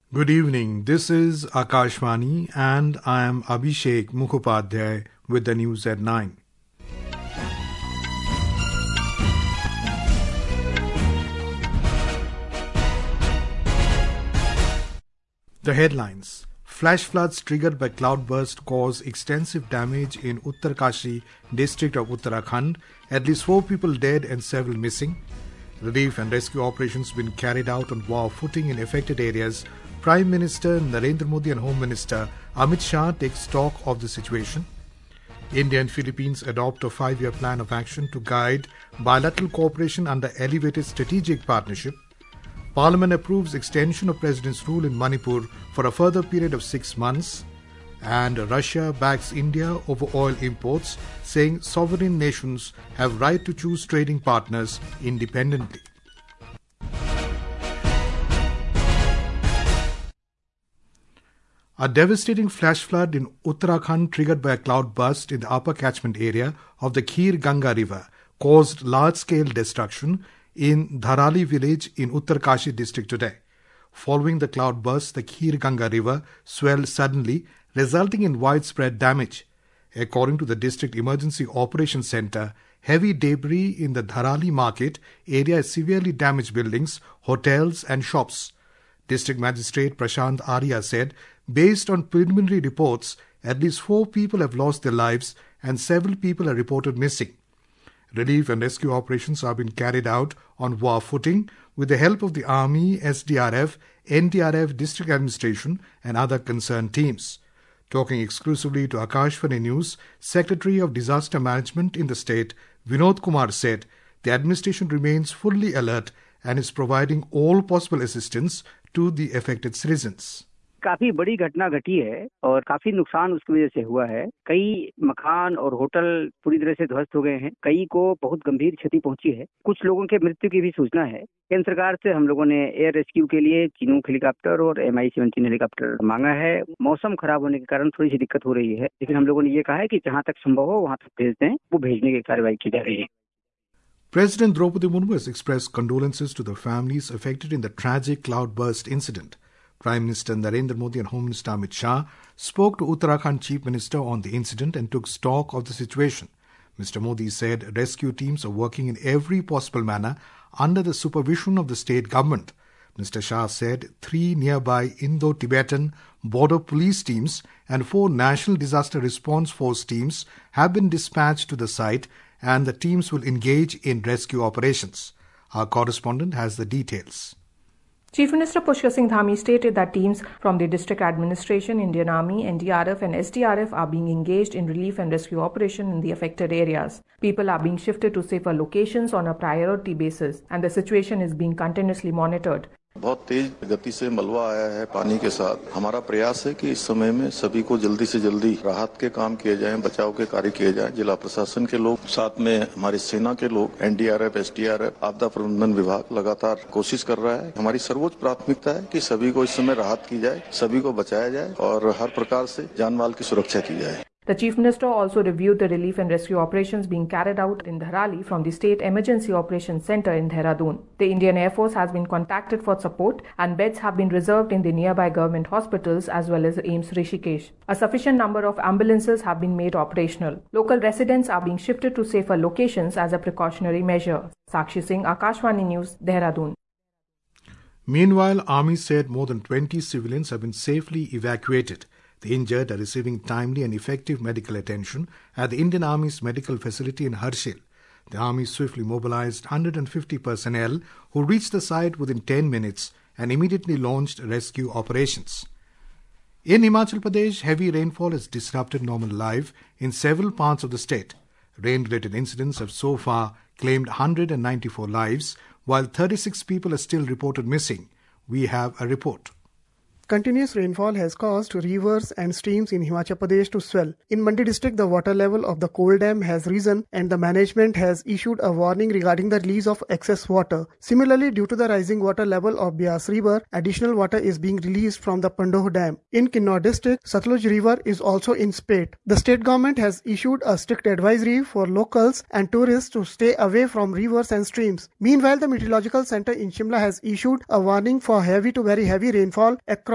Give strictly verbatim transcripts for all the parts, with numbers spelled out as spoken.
Good evening. This is Akashvani and I am Abhishek Mukhopadhyay with the news at nine. The headlines. Flash floods triggered by cloudburst cause extensive damage in Uttarkashi district of Uttarakhand. At least four people dead and several missing. Relief and rescue operations been carried out on war footing in affected areas. Prime Minister Narendra Modi and Home Minister Amit Shah take stock of the situation. India and Philippines adopt a five-year plan of action to guide bilateral cooperation under elevated strategic partnership. Parliament approves extension of President's rule in Manipur for a further period of six months. And Russia backs India over oil imports, saying sovereign nations have right to choose trading partners independently. A devastating flash flood in Uttarakhand triggered by a cloudburst in the upper catchment area of the Kheer Ganga River caused large-scale destruction in Dharali village in Uttarkashi district today. Following the cloudburst, the Kheer Ganga River swelled suddenly, resulting in widespread damage. According to the District Emergency Operations Centre, heavy debris in the Dharali market area has severely damaged buildings, hotels and shops. District Magistrate Prashant Arya said, based on preliminary reports, at least four people have lost their lives and several people are reported missing. Relief and rescue operations are being carried out on war footing with the help of the Army, S D R F, N D R F, District Administration and other concerned teams. Talking exclusively to Akashvani News, Secretary of Disaster Management in the state, Vinod Kumar said, the administration remains fully alert and is providing all possible assistance to the affected citizens. काफी बड़ी घटना घटी है और काफी नुकसान उसकी वजह से हुआ है। कई मकान और होटल पूरी तरह से ध्वस्त हो गए हैं, कई को बहुत गंभीर क्षति पहुंची है, कुछ लोगों के मृत्यु की भी सूचना है। केंद्र सरकार से हम लोगों ने एयर रेस्क्यू के लिए चिनूक हेलीकॉप्टर और एम आई सेवनटीन हेलीकॉप्टर मांगा है। मौसम खराब होने के कारण थोड़ी सी दिक्कत हो रही है, लेकिन हम लोगों ने ये कहा है कि जहां तक संभव हो वहां तक भेज दें, वो भेजने की कार्रवाई की जा रही है। President Draupadi Murmu has expressed condolences to the families affected in the tragic cloudburst incident. Prime Minister Narendra Modi and Home Minister Amit Shah spoke to Uttarakhand Chief Minister on the incident and took stock of the situation. Mister Modi said rescue teams are working in every possible manner under the supervision of the state government. Mister Shah said three nearby Indo-Tibetan border police teams and four National Disaster Response Force teams have been dispatched to the site and the teams will engage in rescue operations. Our correspondent has the details. Chief Minister Pushkar Singh Dhami stated that teams from the District Administration, Indian Army, N D R F and S D R F are being engaged in relief and rescue operation in the affected areas. People are being shifted to safer locations on a priority basis and the situation is being continuously monitored. बहुत तेज गति से मलबा आया है पानी के साथ। हमारा प्रयास है कि इस समय में सभी को जल्दी से जल्दी राहत के काम किए जाएं, बचाव के कार्य किए जाएं। जिला प्रशासन के लोग, साथ में हमारी सेना के लोग, N D R F, S D R F, आपदा प्रबंधन विभाग लगातार कोशिश कर रहा है। हमारी सर्वोच्च प्राथमिकता है कि सभी को इस समय राहत की जाए, सभी को बचाया जाए और हर प्रकार से जान माल की सुरक्षा की जाए। The Chief Minister also reviewed the relief and rescue operations being carried out in Dharali from the State Emergency Operations Centre in Dehradun. The Indian Air Force has been contacted for support and beds have been reserved in the nearby government hospitals as well as A I M S Rishikesh. A sufficient number of ambulances have been made operational. Local residents are being shifted to safer locations as a precautionary measure. Sakshi Singh, Akashvani News, Dehradun. Meanwhile, Army said more than twenty civilians have been safely evacuated. The injured are receiving timely and effective medical attention at the Indian Army's medical facility in Harshil. The Army swiftly mobilized one hundred fifty personnel who reached the site within ten minutes and immediately launched rescue operations. In Himachal Pradesh, heavy rainfall has disrupted normal life in several parts of the state. Rain-related incidents have so far claimed one hundred ninety-four lives, while thirty-six people are still reported missing. We have a report. Continuous rainfall has caused rivers and streams in Himachal Pradesh to swell. In Mandi district, the water level of the Kol Dam has risen and the management has issued a warning regarding the release of excess water. Similarly, due to the rising water level of Beas River, additional water is being released from the Pandoh Dam. In Kinnaur district, Satluj River is also in spate. The state government has issued a strict advisory for locals and tourists to stay away from rivers and streams. Meanwhile, the Meteorological Center in Shimla has issued a warning for heavy to very heavy rainfall across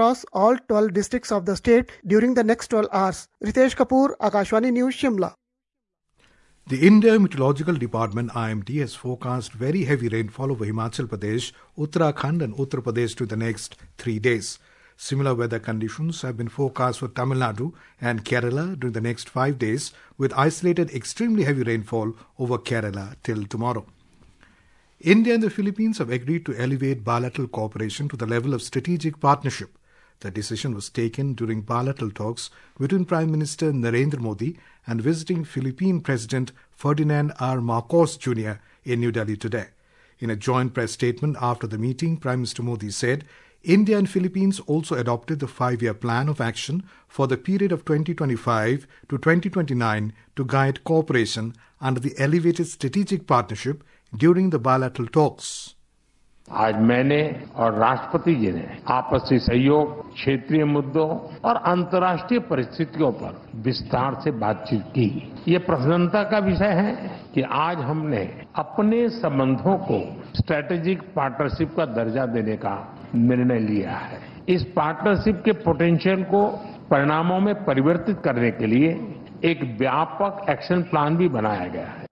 across all twelve districts of the state during the next twelve hours. Ritesh Kapoor, Akashvani News, Shimla. The India Meteorological Department I M D has forecast very heavy rainfall over Himachal Pradesh, Uttarakhand and Uttar Pradesh to the next three days. Similar weather conditions have been forecast for Tamil Nadu and Kerala during the next five days, with isolated extremely heavy rainfall over Kerala till tomorrow. India and the Philippines have agreed to elevate bilateral cooperation to the level of strategic partnership. The decision was taken during bilateral talks between Prime Minister Narendra Modi and visiting Philippine President Ferdinand R. Marcos Junior in New Delhi today. In a joint press statement after the meeting, Prime Minister Modi said, India and Philippines also adopted the five-year plan of action for the period of twenty twenty-five to twenty twenty-nine to guide cooperation under the elevated strategic partnership during the bilateral talks. आज मैंने और राष्ट्रपति जी ने आपसी सहयोग, क्षेत्रीय मुद्दों और अंतर्राष्ट्रीय परिस्थितियों पर विस्तार से बातचीत की। ये प्रसन्नता का विषय है कि आज हमने अपने संबंधों को स्ट्रेटेजिक पार्टनरशिप का दर्जा देने का निर्णय लिया है। इस पार्टनरशिप के पोटेंशियल को परिणामों में परिवर्तित करने के लिए एक व्यापक एक्शन प्लान भी बनाया गया है।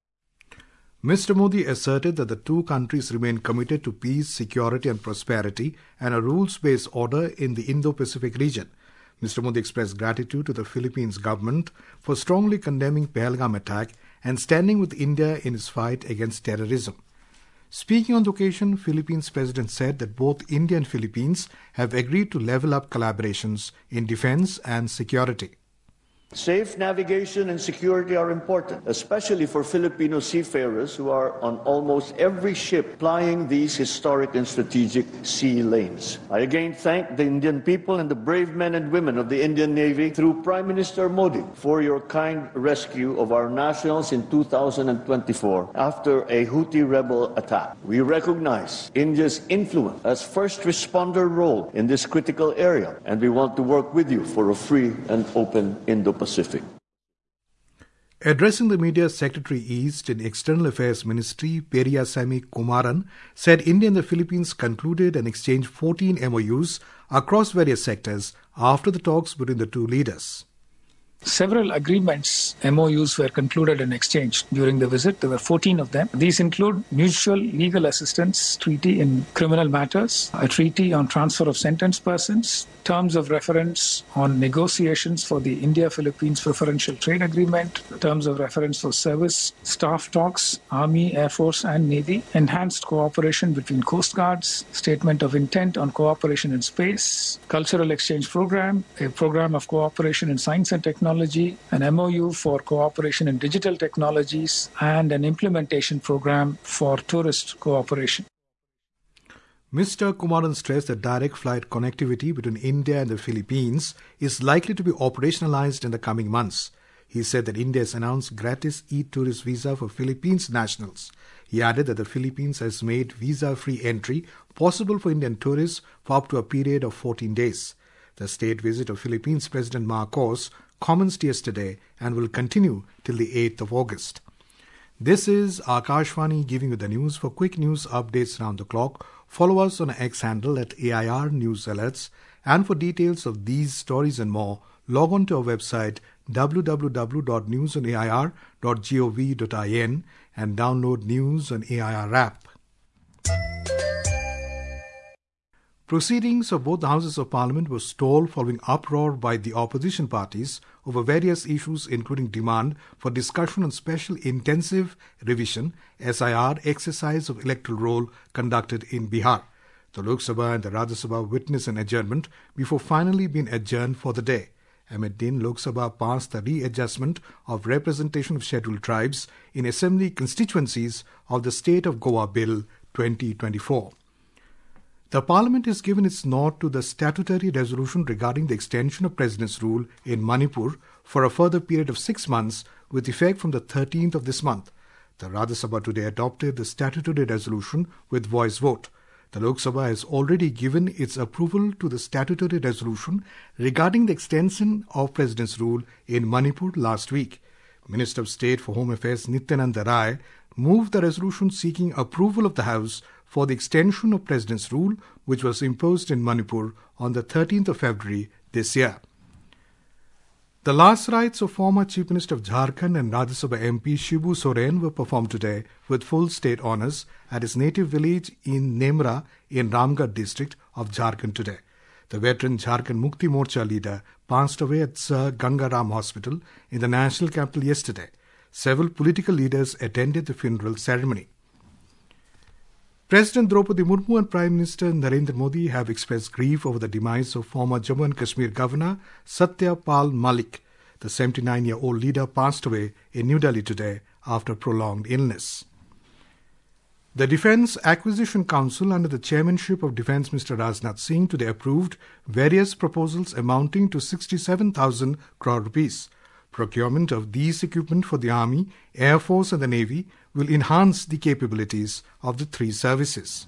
Mister Modi asserted that the two countries remain committed to peace, security and prosperity and a rules-based order in the Indo-Pacific region. Mister Modi expressed gratitude to the Philippines government for strongly condemning Pahalgam attack and standing with India in its fight against terrorism. Speaking on the occasion, Philippines President said that both India and Philippines have agreed to level up collaborations in defense and security. Safe navigation and security are important, especially for Filipino seafarers who are on almost every ship plying these historic and strategic sea lanes. I again thank the Indian people and the brave men and women of the Indian Navy through Prime Minister Modi for your kind rescue of our nationals in two thousand twenty-four after a Houthi rebel attack. We recognize India's influence as first responder role in this critical area, and we want to work with you for a free and open Indo-Pacific. Addressing the media, Secretary East in External Affairs Ministry, Periyasamy Kumaran, said India and the Philippines concluded and exchanged fourteen M O Us across various sectors after the talks between the two leaders. Several agreements, M O Us, were concluded and exchanged during the visit. There were fourteen of them. These include mutual legal assistance treaty in criminal matters, a treaty on transfer of sentenced persons, terms of reference on negotiations for the India-Philippines Preferential Trade Agreement, terms of reference for service, staff talks, Army, Air Force and Navy, enhanced cooperation between Coast Guards, statement of intent on cooperation in space, cultural exchange program, a program of cooperation in science and technology, an M O U for cooperation in digital technologies, and an implementation program for tourist cooperation. Mister Kumaran stressed that direct flight connectivity between India and the Philippines is likely to be operationalized in the coming months. He said that India has announced gratis e-tourist visa for Philippines nationals. He added that the Philippines has made visa-free entry possible for Indian tourists for up to a period of fourteen days. The state visit of Philippines President Marcos commenced yesterday and will continue till the eighth of August. This is Akashvani giving you the news. For quick news updates around the clock, follow us on our X handle at A I R News Alerts. And for details of these stories and more, log on to our website w w w dot news on a i r dot gov dot in and download News on A I R app. Proceedings of both the Houses of Parliament were stalled following uproar by the opposition parties over various issues, including demand for discussion on special intensive revision S I R exercise of electoral roll conducted in Bihar. The Lok Sabha and the Rajya Sabha witnessed an adjournment before finally being adjourned for the day. Amid din, Lok Sabha passed the readjustment of representation of scheduled tribes in assembly constituencies of the State of Goa Bill twenty twenty-four. The Parliament has given its nod to the statutory resolution regarding the extension of President's rule in Manipur for a further period of six months with effect from the thirteenth of this month. The Rajya Sabha today adopted the statutory resolution with voice vote. The Lok Sabha has already given its approval to the statutory resolution regarding the extension of President's rule in Manipur last week. Minister of State for Home Affairs Nityananda Rai moved the resolution seeking approval of the House for the extension of President's rule, which was imposed in Manipur on the thirteenth of February this year. The last rites of former Chief Minister of Jharkhand and Rajya Sabha M P Shibu Soren were performed today with full state honours at his native village in Nemra in Ramgarh district of Jharkhand today. The veteran Jharkhand Mukti Morcha leader passed away at Sir Gangaram Hospital in the national capital yesterday. Several political leaders attended the funeral ceremony. President Draupadi Murmu and Prime Minister Narendra Modi have expressed grief over the demise of former Jammu and Kashmir Governor Satya Pal Malik. The seventy-nine-year-old leader passed away in New Delhi today after prolonged illness. The Defence Acquisition Council, under the chairmanship of Defence Minister Rajnath Singh, today approved various proposals amounting to sixty-seven thousand crore rupees. Procurement of these equipment for the Army, Air Force and the Navy will enhance the capabilities of the three services.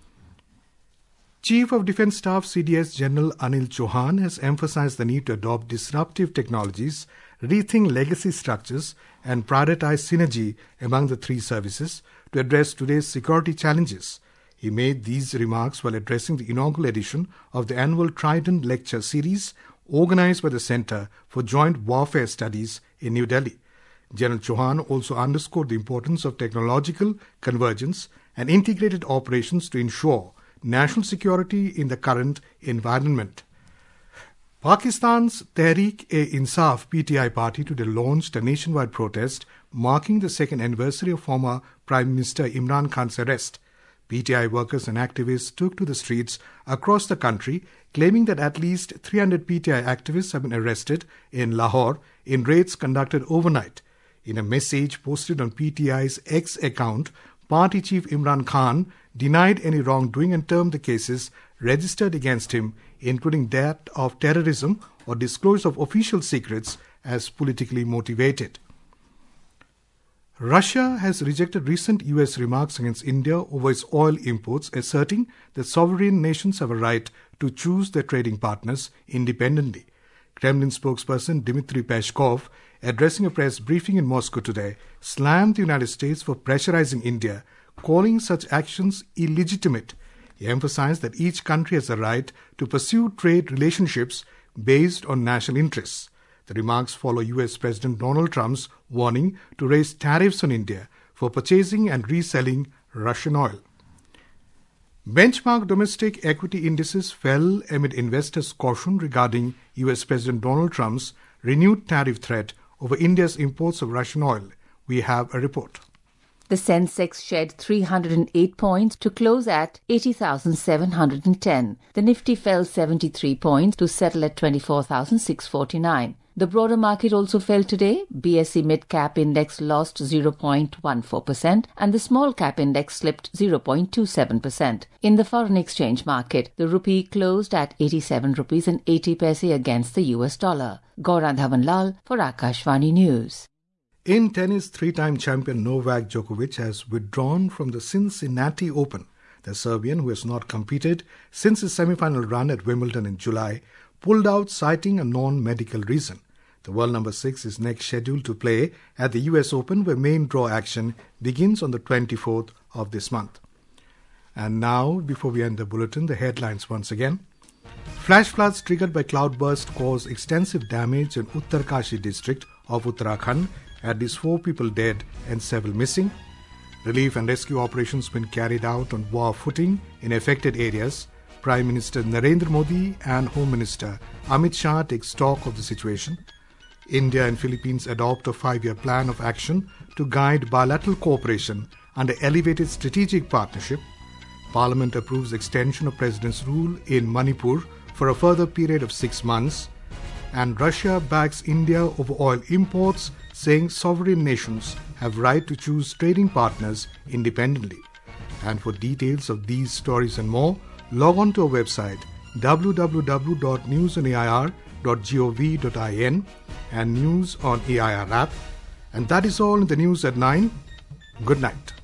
Chief of Defence Staff C D S General Anil Chauhan has emphasized the need to adopt disruptive technologies, rethink legacy structures and prioritize synergy among the three services to address today's security challenges. He made these remarks while addressing the inaugural edition of the annual Trident Lecture Series organized by the Centre for Joint Warfare Studies in New Delhi. General Chauhan also underscored the importance of technological convergence and integrated operations to ensure national security in the current environment. Pakistan's Tehreek-e-Insaf P T I party today launched a nationwide protest marking the second anniversary of former Prime Minister Imran Khan's arrest. P T I workers and activists took to the streets across the country, claiming that at least three hundred P T I activists have been arrested in Lahore in raids conducted overnight. In a message posted on P T I's X account, Party Chief Imran Khan denied any wrongdoing and termed the cases registered against him, including that of terrorism or disclosure of official secrets, as politically motivated. Russia has rejected recent U S remarks against India over its oil imports, asserting that sovereign nations have a right to choose their trading partners independently. Kremlin spokesperson Dmitry Peskov, addressing a press briefing in Moscow today, slammed the United States for pressurizing India, calling such actions illegitimate. He emphasized that each country has a right to pursue trade relationships based on national interests. The remarks follow U S President Donald Trump's warning to raise tariffs on India for purchasing and reselling Russian oil. Benchmark domestic equity indices fell amid investors' caution regarding U S President Donald Trump's renewed tariff threat over India's imports of Russian oil. We have a report. The Sensex shed three hundred eight points to close at eighty thousand seven hundred ten. The Nifty fell seventy-three points to settle at twenty-four thousand six hundred forty-nine. The broader market also fell today. B S E Mid Cap Index lost zero point one four percent and the Small Cap Index slipped zero point two seven percent. In the foreign exchange market, the rupee closed at eighty-seven rupees and eighty paise against the U S dollar. Gaurang Dhawanlal for Akashvani News. In tennis, three-time champion Novak Djokovic has withdrawn from the Cincinnati Open. The Serbian, who has not competed since his semi-final run at Wimbledon in July, pulled out citing a non-medical reason. The world number six is next scheduled to play at the U S Open, where main draw action begins on the twenty-fourth of this month. And now, before we end the bulletin, the headlines once again. Flash floods triggered by cloudburst caused extensive damage in Uttarkashi district of Uttarakhand, at least four people dead and several missing. Relief and rescue operations been carried out on war footing in affected areas. Prime Minister Narendra Modi and Home Minister Amit Shah take stock of the situation. India and Philippines adopt a five-year plan of action to guide bilateral cooperation under elevated strategic partnership. Parliament approves extension of President's rule in Manipur for a further period of six months. And Russia backs India over oil imports, saying sovereign nations have right to choose trading partners independently. And for details of these stories and more, log on to our website w w w dot news on a i r dot gov dot in and News on A I R app. And that is all in the news at nine. Good night.